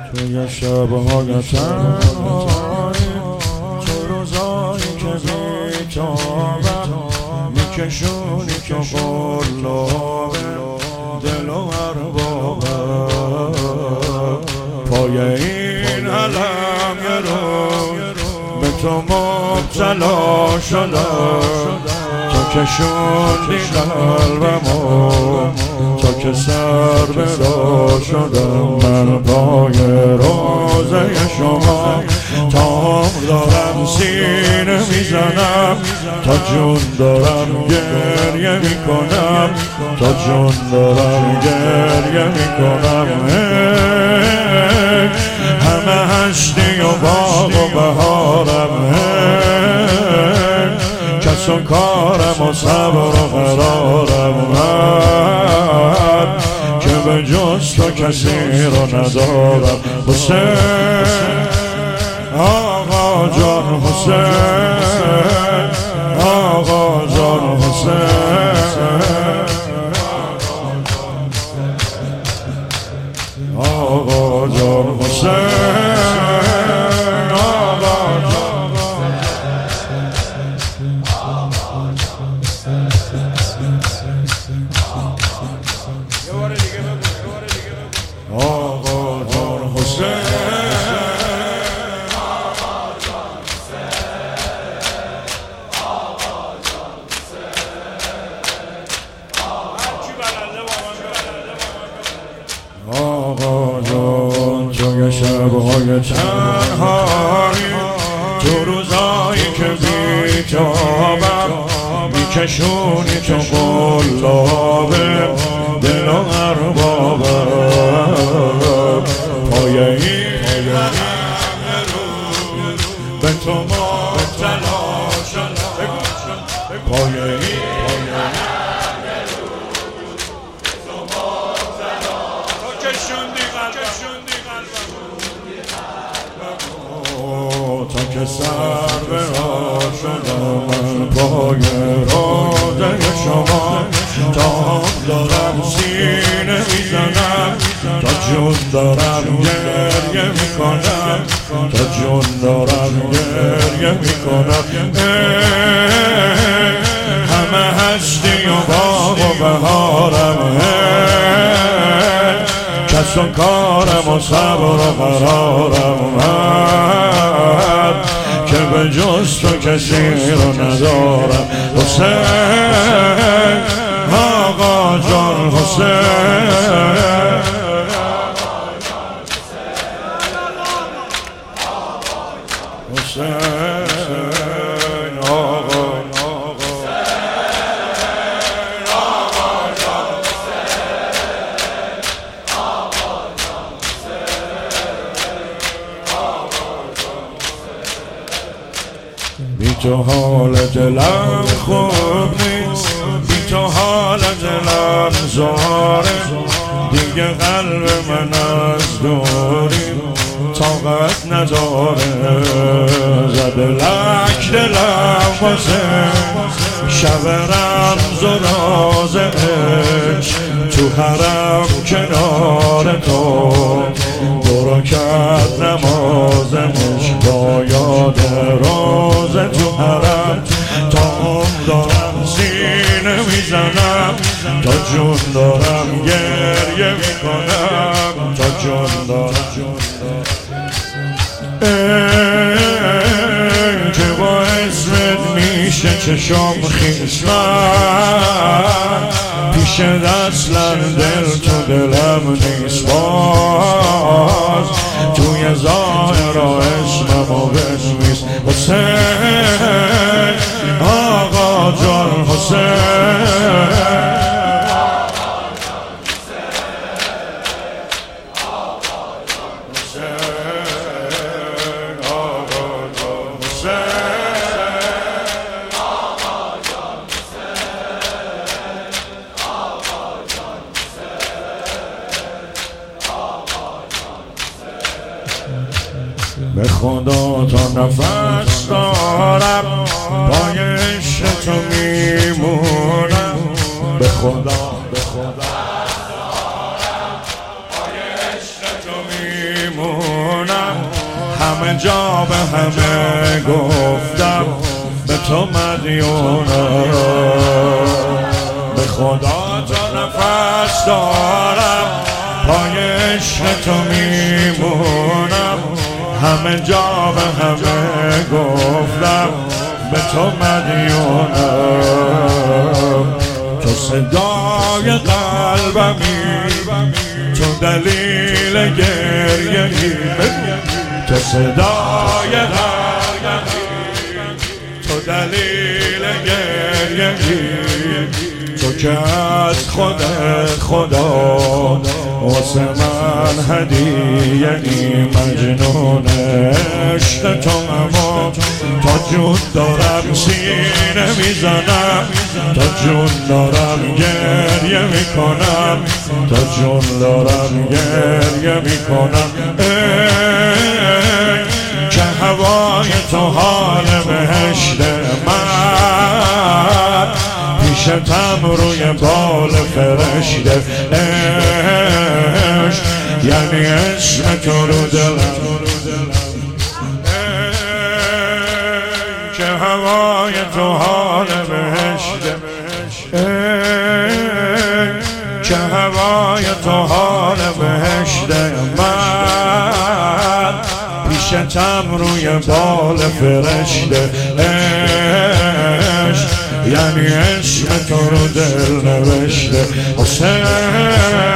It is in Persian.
توی شبهای تنهایی، تو روزایی که بیتابم میکشونی تو قلاب دل و اربابم. پای این علم یه روز به تو مبتلا شدم، تا کشوندی قلبمو، تا که سر به راه شدم. من پای روزه شما تام دارم سینه میزنم، تا جون دارم گریه میکنم، تا جون دارم گریه میکنم. همه هشتی و باغ و بهارم، کس و کارم و صبر و قرارم، من که به جز تو کسی رو ندارم. حسین آقا جان، حسین آقا جان، حسین آقا جان، حسین آقا جان. توی شبهای تنهایی، تو روزایی که بیتابم میکشونی تو قلاب دل و اربابم. پای این به تو مبتلا شدم، پای این تا که سر به راه شدم. من پای روزه شما تام دارم سینه میزنم، تا جون دارم گریه میکنم، تا جون دارم گریه میکنم. همه هستی و باغ و بهارم، کس و کارم و صبر و قرارم، من که به جز تو کسی رو ندارم. حسین آقا جان، حسین حسین آقا بی تو حال دلم خوب نیست، بی تو حال دلم زاره. دیگه قلب من از دوری طاقت نداره. زده لک دلم واسه شب رمز و راز عشق، تو حرم کنار تو برو کرد نماز عشق. با یاد روز تو حرم تام دارم سینه میزنم، تا جون دارم گریه میکنم، تا جون دارم که با اسمت میشه چشم خیس. من پیش اصلا دل تو دلم نیست، باز توی ظاهر اسممو بنویس. حسین آقا جان، حسین به خدا تا نفس دارم، پای عشق تو میمونم. به خدا پای عشق تو میمونم. همه جا به همه گفتم به تو مدیونم، به خدا تا نفس دارم پای عشق تو میمونم. همه جا به همه گفتم به تو مدیونم. تو صدای قلبمی، تو دلیل گریه‌ای، تو صدای قلبمی، تو دلیل گریه‌ای، تو که از خدا واسه من هدیه ای. مجنون عشق تو اما تا جون دارم سینه میزنم، تا جون دارم گریه میکنم، تا جون دارم گریه میکنم. که هوای تو حال بهشت من، پیشتم روی بال فرشته. عشق یعنی اسم تو رو دلم، که هوای تو حال بهشت، که هوای تو حال بهشت من، پیشتم روی بال فرشته. عشق یعنی اسم تو رو دل نوشته. حسین